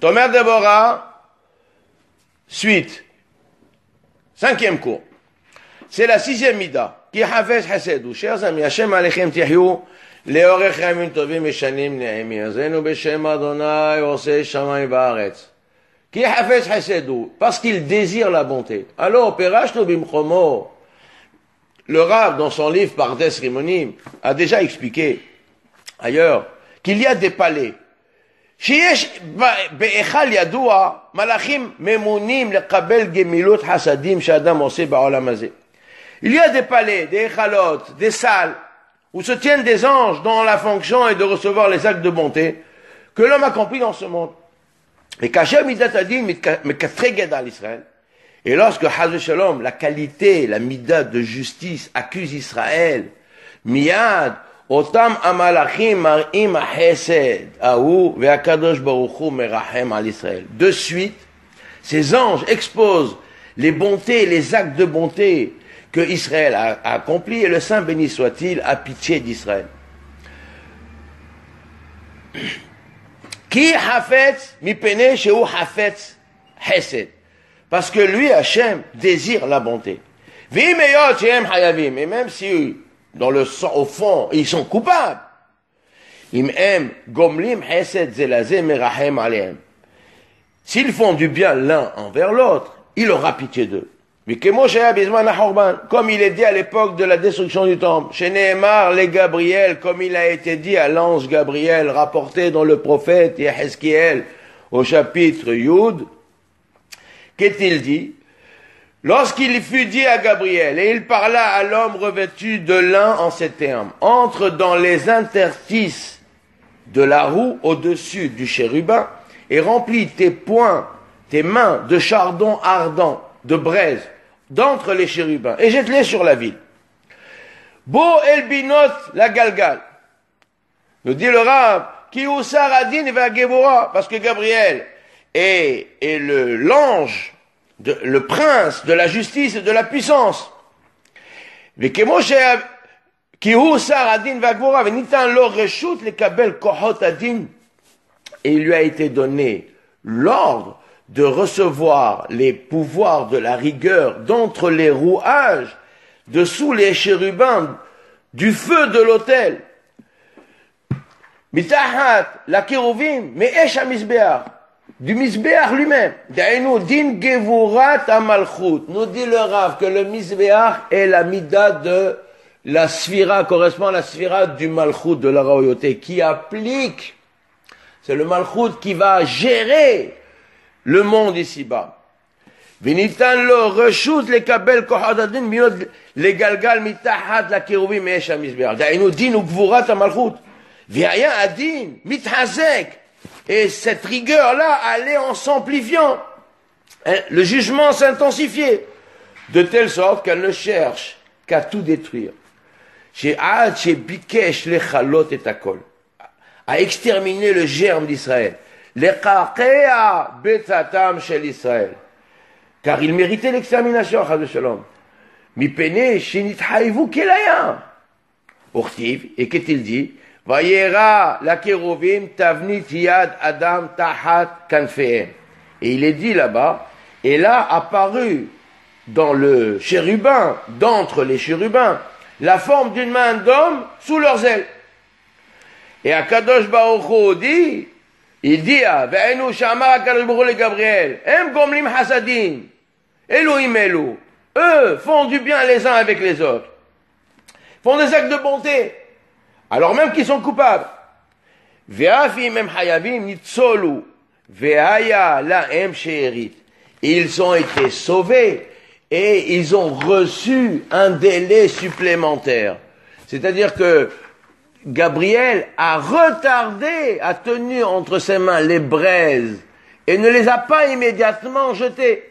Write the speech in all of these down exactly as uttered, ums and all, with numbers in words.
Tomer Deborah, suite. Cinquième cours. C'est la sixième mida. Ki hafez hasedou. Chers amis, Hashem alechem tihyou. לאורך ימים טובים ושנים נעימים. יעזנו בשם אדוני עושה שמיים וארץ. כי חפץ חסדו, parce qu'il désire la bonté. Alors, Perashno Bimchomo, le Rav, dans son livre Pardes Rimonim, a déjà expliqué ailleurs qu'il y a des palais. שיש באחל ידוע מלאכים ממונים לקבל גמילות חסדים שאדם עושה בעולם הזה. Il y a des palais, des échalotes, des salles, où se tiennent des anges dont la fonction est de recevoir les actes de bonté que l'homme accomplit dans ce monde. Et kasher midat adin mekatreged al Israël. Et lorsque Chas Shalom, la qualité, la midat de justice accuse Israël, miyad otam amalachim marim hesed ahu ve'akadosh baruch hu merachem al Israël. De suite, ces anges exposent les bontés, les actes de bonté que Israël a, a accompli, et le Saint béni soit-il a pitié d'Israël. Ki hafetz mipene sheu hafetz hesed. Parce que lui, Hachem, désire la bonté. V'im eyot shehem hayavim. Et même si, dans le sang, au fond, ils sont coupables. Im em gomlim hesed zelazeh merachem alehem. S'ils font du bien l'un envers l'autre, il aura pitié d'eux. Comme il est dit à l'époque de la destruction du temple, chez Nehemar, les Gabriel, comme il a été dit à l'ange Gabriel, rapporté dans le prophète Yehezkiel, au chapitre Yud, qu'est-il dit? Lorsqu'il fut dit à Gabriel, et il parla à l'homme revêtu de lin en ces termes, entre dans les interstices de la roue au-dessus du chérubin, et remplis tes poings, tes mains de chardon ardent, de braise, d'entre les chérubins, et jette-les sur la ville. Bo el binot la galgal. Nous dit le Rav, ki usar adin va gevora, parce que Gabriel est, est le, l'ange, de, le prince de la justice et de la puissance. Mais que Moshe, ki usar adin va gevora, venitan lo reshut le kabel kohot adin, et il lui a été donné l'ordre de recevoir les pouvoirs de la rigueur d'entre les rouages, de sous les chérubins, du feu de l'autel. Mitahat, la kérouvim, mais esh ha-misbeach, du misbeach lui-même. D'aïnou, din gevurat ha-malchut. Nous dit le Rav que le misbeach est la mida de la sphira, correspond à la sphira du malchut, de la royauté, qui applique. C'est le malchut qui va gérer le monde ici-bas. Vinitan lo reshut le kabel kohot adin minod le galgal mitahat la kiruvim me'esh ha-mizbeach. D'aïnou din ou gvurat ha-malchut. V'haya adin mithazek. Et cette rigueur-là allait en s'amplifiant. Le jugement s'intensifiait. De telle sorte qu'elle ne cherche qu'à tout détruire. She'ad she'bikesh lechalot et akol. À exterminer le germe d'Israël. Lekakea betatam shel Israël. Car il méritait l'extermination, Chas Shalom. Mipene shenithaïvu kelaya. Urtiv, et qu'est-il dit? Vayera la kérovim tavnit yad adam tahat kanfehem. Et il est dit là-bas, et là apparu dans le chérubin, d'entre les chérubins, la forme d'une main d'homme sous leurs ailes. Et Akadosh Baruch Hu dit, il dit à Ve'enu Shamar Akadosh Baruch Hu le Gabriel, Em Gomlim Hasadim, Elohim Elu, eux font du bien les uns avec les autres, font des actes de bonté, alors même qu'ils sont coupables. Ve'afi Mem Hayavim Nitzolu, Ve'aya La Em She'erit. Ils ont été sauvés et ils ont reçu un délai supplémentaire. C'est-à-dire que Gabriel a retardé, a tenu entre ses mains les braises et ne les a pas immédiatement jetées.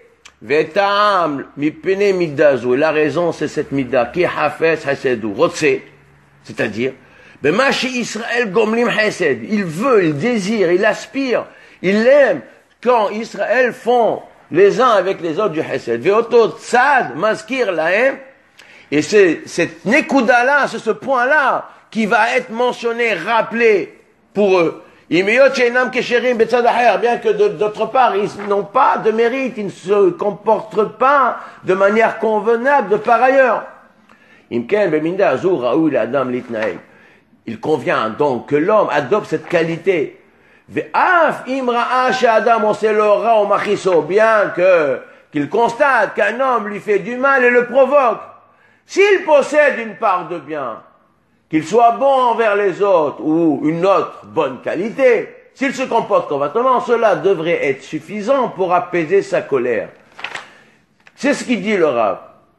Vetam mipene midazu. La raison, c'est cette mida qui hafetz hasedu, rotse, c'est-à-dire, bemashi Israël gomlim hased. Il veut, il désire, il aspire, il aime quand Israël font les uns avec les autres du hased. Veoto tzad maskir lahem. Et c'est cette nekuda là, c'est ce point là qui va être mentionné, rappelé pour eux. Imeyot sheinam kesherim betzad acher, bien que d'autre part, ils n'ont pas de mérite, ils ne se comportent pas de manière convenable de par ailleurs. Imken beminda azur raoui l'adam litnaeg. Il convient donc que l'homme adopte cette qualité. Ve'af imra'a she'adam oseh lo ra o machiso, bien que qu'il constate qu'un homme lui fait du mal et le provoque. S'il possède une part de bien, qu'il soit bon envers les autres ou une autre bonne qualité, s'il se comporte correctement, cela devrait être suffisant pour apaiser sa colère. C'est ce qu'il dit le Rav.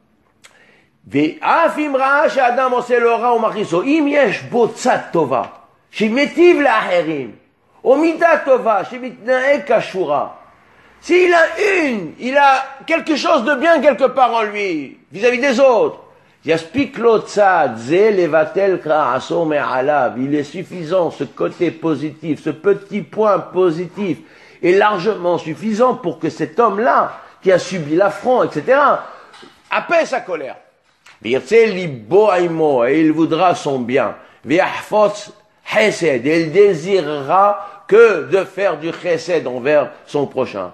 ואף אם ראה שאדם עושה לו רע ומכעיסו, אם יש בו צד טובה, שמטיב לאחרים, או מידה טובה, שמתנהג כשורה, s'il a une, il a quelque chose de bien quelque part en lui, vis-à-vis des autres, יספיק לו צד זה לבטל כעסו מעליו, il est suffisant, ce côté positif, ce petit point positif, est largement suffisant pour que cet homme-là, qui a subi l'affront, et cetera, apaise sa colère. Et il voudra son bien. Et il désirera que de faire du chesed envers son prochain.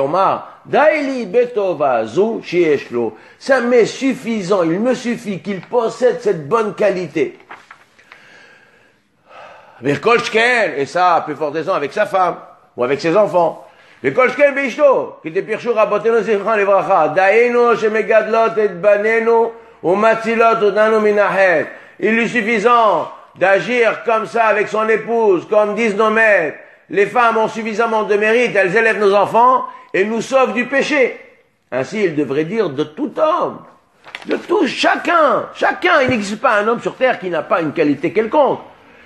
Ça m'est suffisant, il me suffit qu'il possède cette bonne qualité. Et ça, plus fort raison, avec sa femme ou avec ses enfants. Il est suffisant d'agir comme ça avec son épouse, comme disent nos maîtres. Les femmes ont suffisamment de mérite, elles élèvent nos enfants et nous sauvent du péché. Ainsi, il devrait dire de tout homme, de tout, chacun, chacun. Il n'existe pas un homme sur terre qui n'a pas une qualité quelconque.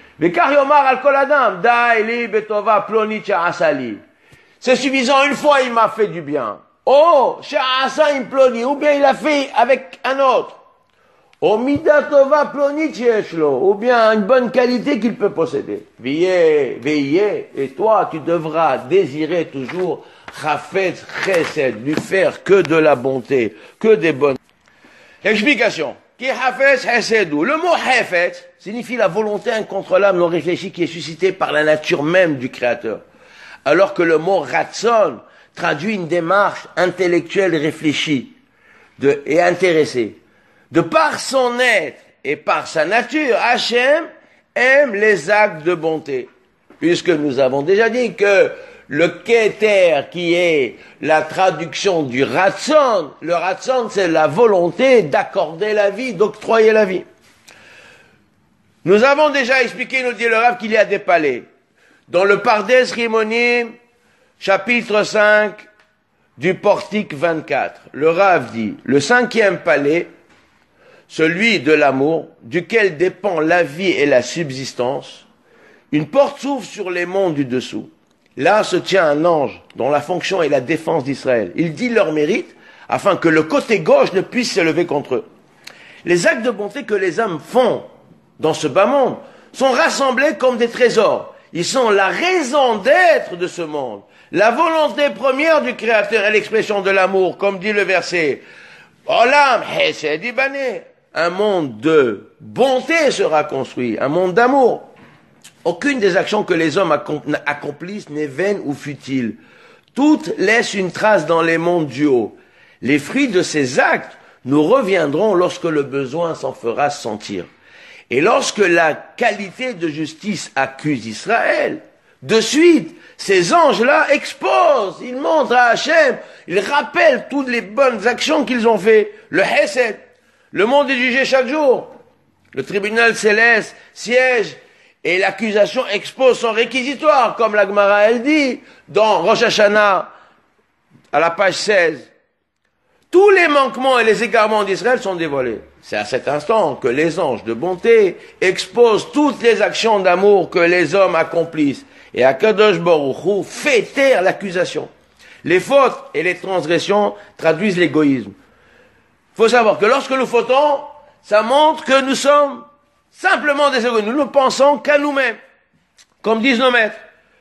C'est suffisant, une fois il m'a fait du bien. Oh, ou bien il a fait avec un autre. Ou bien une bonne qualité qu'il peut posséder. Veillez, veillez, et toi tu devras désirer toujours Chafetz Chesed, lui faire que de la bonté, que des bonnes. Explication. Le mot Chafetz signifie la volonté incontrôlable non réfléchie qui est suscitée par la nature même du Créateur. Alors que le mot Ratzon traduit une démarche intellectuelle réfléchie de, et intéressée. De par son être et par sa nature, Hachem aime les actes de bonté. Puisque nous avons déjà dit que le Keter, qui est la traduction du Ratzon, le Ratzon c'est la volonté d'accorder la vie, d'octroyer la vie. Nous avons déjà expliqué, nous dit le Rav, qu'il y a des palais. Dans le Pardes Rimonim, chapitre cinq du portique vingt-quatre, le Rav dit, le cinquième palais, celui de l'amour, duquel dépend la vie et la subsistance, une porte s'ouvre sur les mondes du dessous. Là se tient un ange dont la fonction est la défense d'Israël. Il dit leur mérite afin que le côté gauche ne puisse s'élever contre eux. Les actes de bonté que les hommes font dans ce bas monde sont rassemblés comme des trésors. Ils sont la raison d'être de ce monde. La volonté première du Créateur est l'expression de l'amour, comme dit le verset. Olam Hesed Ibané. Un monde de bonté sera construit, un monde d'amour. Aucune des actions que les hommes accomplissent n'est vaine ou futile. Toutes laissent une trace dans les mondes du haut. Les fruits de ces actes nous reviendront lorsque le besoin s'en fera sentir. Et lorsque la qualité de justice accuse Israël, de suite, ces anges-là exposent, ils montrent à Hachem, ils rappellent toutes les bonnes actions qu'ils ont fait. Le Hesed, le monde est jugé chaque jour. Le tribunal céleste siège et l'accusation expose son réquisitoire, comme la Gemara elle dit, dans Rosh Hashanah, à la page seize. Tous les manquements et les égarements d'Israël sont dévoilés. C'est à cet instant que les anges de bonté exposent toutes les actions d'amour que les hommes accomplissent. Et Akadosh Baruch Hu fait taire l'accusation. Les fautes et les transgressions traduisent l'égoïsme. Il faut savoir que lorsque nous fautons, ça montre que nous sommes simplement des égoïstes. Nous ne pensons qu'à nous-mêmes. Comme disent nos maîtres.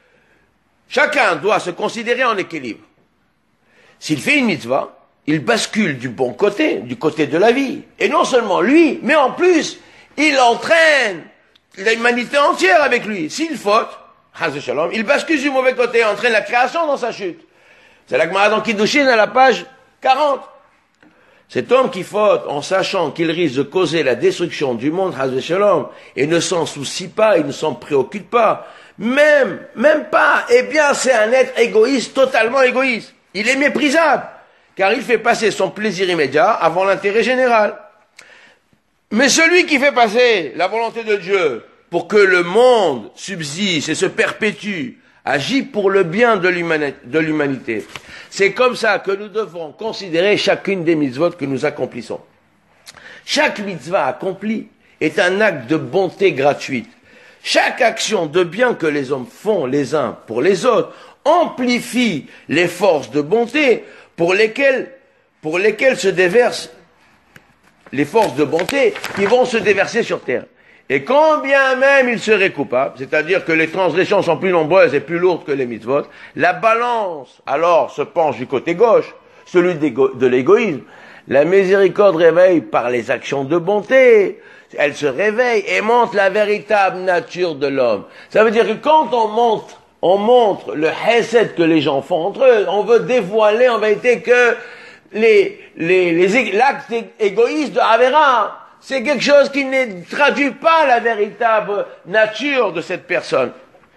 Chacun doit se considérer en équilibre. S'il fait une mitzvah, il bascule du bon côté, du côté de la vie. Et non seulement lui, mais en plus, il entraîne l'humanité entière avec lui. S'il faute, Chas Shalom, il bascule du mauvais côté et entraîne la création dans sa chute. C'est la Gemara dans Kiddushin à la page quarante. Cet homme qui faute en sachant qu'il risque de causer la destruction du monde, Chas Shalom, et ne s'en soucie pas, il ne s'en préoccupe pas, même, même pas, eh bien c'est un être égoïste, totalement égoïste. Il est méprisable, car il fait passer son plaisir immédiat avant l'intérêt général. Mais celui qui fait passer la volonté de Dieu pour que le monde subsiste et se perpétue, agit pour le bien de l'humanité. C'est comme ça que nous devons considérer chacune des mitzvot que nous accomplissons. Chaque mitzvah accomplie est un acte de bonté gratuite. Chaque action de bien que les hommes font les uns pour les autres amplifie les forces de bonté pour lesquelles, pour lesquelles se déversent les forces de bonté qui vont se déverser sur terre. Et quand bien même il serait coupable, c'est-à-dire que les transgressions sont plus nombreuses et plus lourdes que les mitzvot, la balance alors se penche du côté gauche, celui de l'égoïsme. La miséricorde réveille par les actions de bonté, elle se réveille et montre la véritable nature de l'homme. Ça veut dire que quand on montre, on montre le chesed que les gens font entre eux, on veut dévoiler en vérité que les, les, les, l'acte égoïste de Avera, c'est quelque chose qui ne traduit pas la véritable nature de cette personne.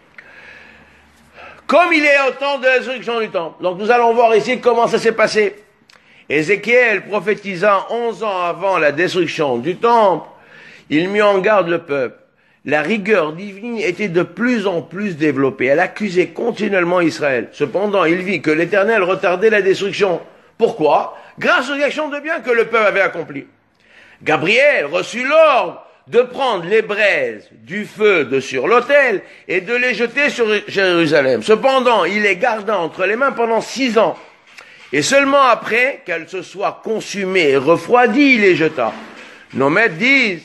Comme il est au temps de la destruction du temple. Donc nous allons voir ici comment ça s'est passé. Ézéchiel prophétisant onze ans avant la destruction du temple, il mit en garde le peuple. La rigueur divine était de plus en plus développée. Elle accusait continuellement Israël. Cependant, il vit que l'Éternel retardait la destruction. Pourquoi? Grâce aux actions de bien que le peuple avait accomplies. Gabriel reçut l'ordre de prendre les braises du feu de sur l'autel et de les jeter sur Jérusalem. Cependant, il les garda entre les mains pendant six ans. Et seulement après qu'elles se soient consumées et refroidies, il les jeta. Nos maîtres disent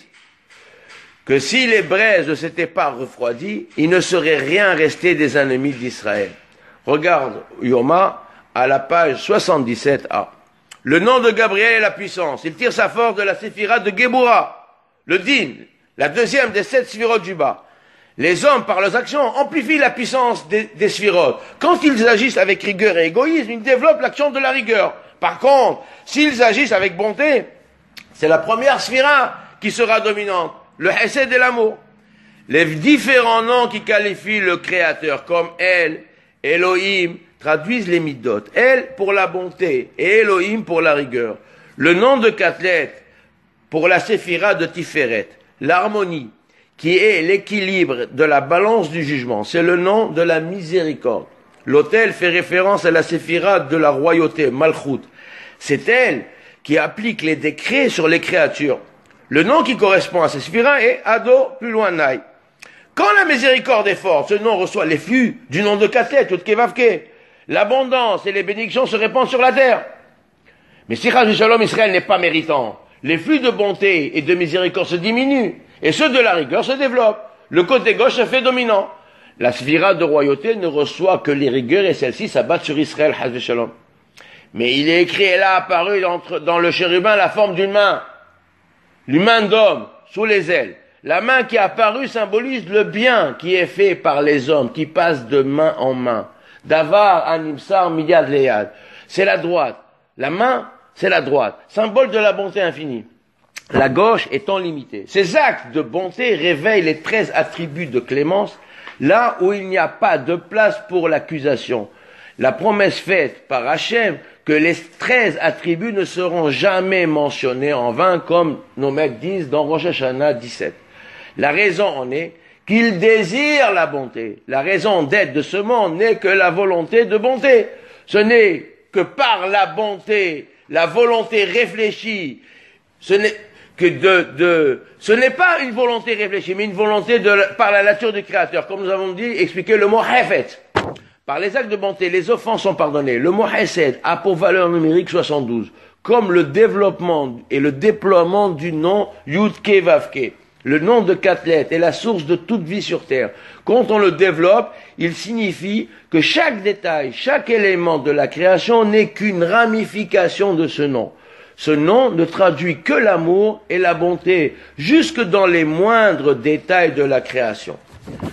que si les braises ne s'étaient pas refroidies, il ne serait rien resté des ennemis d'Israël. Regarde Yoma à la page soixante-dix-sept A. Le nom de Gabriel est la puissance. Il tire sa force de la séphira de Géboura, le din, la deuxième des sept sphirotes du bas. Les hommes, par leurs actions, amplifient la puissance des, des sphirotes. Quand ils agissent avec rigueur et égoïsme, ils développent l'action de la rigueur. Par contre, s'ils agissent avec bonté, c'est la première sphira qui sera dominante, le hesed et l'amour. Les différents noms qui qualifient le Créateur comme El, Elohim, traduisent les midot. El pour la bonté et Elohim pour la rigueur. Le nom de Katlet pour la séphira de Tiferet, l'harmonie, qui est l'équilibre de la balance du jugement. C'est le nom de la miséricorde. L'autel fait référence à la séphira de la royauté, Malchut. C'est elle qui applique les décrets sur les créatures. Le nom qui correspond à cette séphira est Ado, plus loin Naï. Quand la miséricorde est forte, ce nom reçoit les flux du nom de Katlet, ou de Kevavke. L'abondance et les bénédictions se répandent sur la terre. Mais si Chas Shalom Israël n'est pas méritant, les flux de bonté et de miséricorde se diminuent, et ceux de la rigueur se développent. Le côté gauche se fait dominant. La sphira de royauté ne reçoit que les rigueurs et celles-ci s'abattent sur Israël, Chas Shalom. Mais il est écrit, et là apparu dans, dans le chérubin la forme d'une main, l'humain d'homme, sous les ailes. La main qui est apparue symbolise le bien qui est fait par les hommes, qui passe de main en main. Davar animsar miyad leyad. C'est la droite. La main, c'est la droite. Symbole de la bonté infinie. La gauche étant limitée. Ces actes de bonté réveillent les treize attributs de clémence, là où il n'y a pas de place pour l'accusation. La promesse faite par Hachem que les treize attributs ne seront jamais mentionnés en vain, comme nos maîtres disent dans Rosh Hashanah dix-sept. La raison en est qu'il désire la bonté. La raison d'être de ce monde n'est que la volonté de bonté. Ce n'est que par la bonté, la volonté réfléchie, ce n'est que de, de, ce n'est pas une volonté réfléchie, mais une volonté de, par la nature du Créateur. Comme nous avons dit, expliqué le mot hefet. Par les actes de bonté, les offenses sont pardonnées. Le mot hesed a pour valeur numérique soixante-douze, comme le développement et le déploiement du nom Yudke Vavke. Le nom de Katlet est la source de toute vie sur terre. Quand on le développe, il signifie que chaque détail, chaque élément de la création n'est qu'une ramification de ce nom. Ce nom ne traduit que l'amour et la bonté, jusque dans les moindres détails de la création. Alors,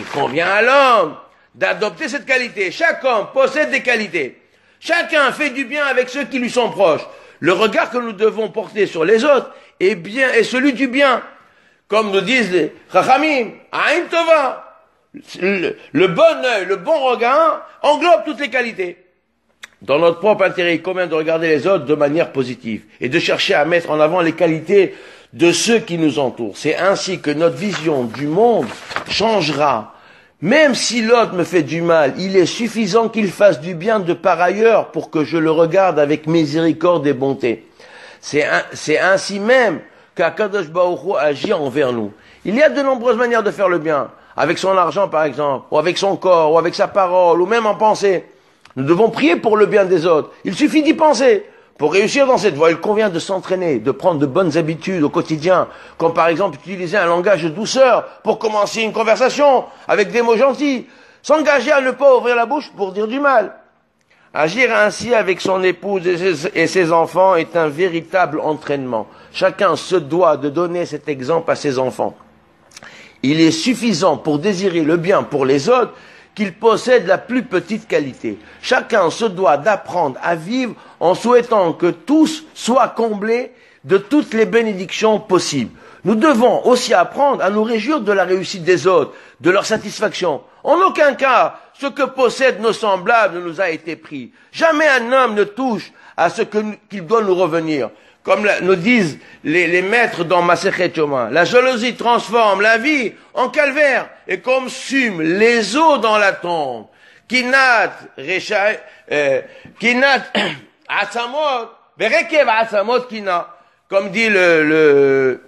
convient à l'homme d'adopter cette qualité. Chaque homme possède des qualités. Chacun fait du bien avec ceux qui lui sont proches. Le regard que nous devons porter sur les autres est bien, est celui du bien. Comme nous disent les Chachamim, Aïn Tova. Le, le bon œil, le bon regard englobe toutes les qualités. Dans notre propre intérêt, il convient de regarder les autres de manière positive et de chercher à mettre en avant les qualités de ceux qui nous entourent. C'est ainsi que notre vision du monde changera. Même si l'autre me fait du mal, il est suffisant qu'il fasse du bien de par ailleurs pour que je le regarde avec miséricorde et bonté. C'est un, c'est ainsi même qu'Akadosh Baruch Hu agit envers nous. Il y a de nombreuses manières de faire le bien, avec son argent par exemple, ou avec son corps, ou avec sa parole, ou même en pensée. Nous devons prier pour le bien des autres. Il suffit d'y penser. Pour réussir dans cette voie, il convient de s'entraîner, de prendre de bonnes habitudes au quotidien, comme par exemple utiliser un langage de douceur pour commencer une conversation avec des mots gentils, s'engager à ne pas ouvrir la bouche pour dire du mal. Agir ainsi avec son épouse et ses, et ses enfants est un véritable entraînement. Chacun se doit de donner cet exemple à ses enfants. Il est suffisant pour désirer le bien pour les autres qu'il possède la plus petite qualité. Chacun se doit d'apprendre à vivre en souhaitant que tous soient comblés de toutes les bénédictions possibles. Nous devons aussi apprendre à nous réjouir de la réussite des autres, de leur satisfaction. En aucun cas, ce que possèdent nos semblables ne nous a été pris. Jamais un homme ne touche à ce que, qu'il doit nous revenir. Comme la, nous disent les, les maîtres dans Masechet Yoma, la jalousie transforme la vie en calvaire et consume les eaux dans la tombe. Kinat, Recha, euh, Kinat, Atzamot, Berekev Atzamot Kina, comme dit le, le,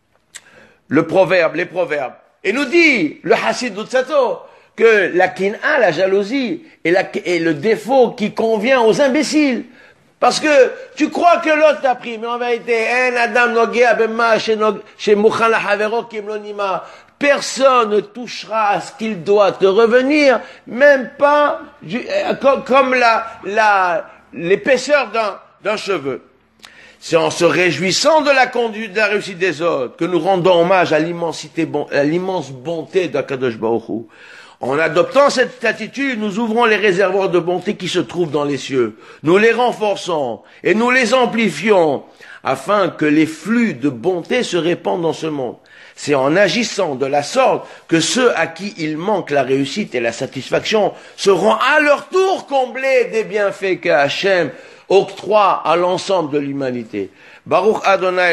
le proverbe, les proverbes. Et nous dit le Hassid Dutsato que la Kina, la jalousie, est, la, est le défaut qui convient aux imbéciles. Parce que tu crois que l'autre t'a pris, mais en vérité, personne ne touchera à ce qu'il doit te revenir, même pas comme la, la, l'épaisseur d'un, d'un cheveu. C'est en se réjouissant de la conduite, de la réussite des autres, que nous rendons hommage à l'immensité, à l'immense bonté d'Akadosh Baruch Hu. En adoptant cette attitude, nous ouvrons les réservoirs de bonté qui se trouvent dans les cieux. Nous les renforçons et nous les amplifions afin que les flux de bonté se répandent dans ce monde. C'est en agissant de la sorte que ceux à qui il manque la réussite et la satisfaction seront à leur tour comblés des bienfaits que Hachem octroie à l'ensemble de l'humanité. Baruch Adonai.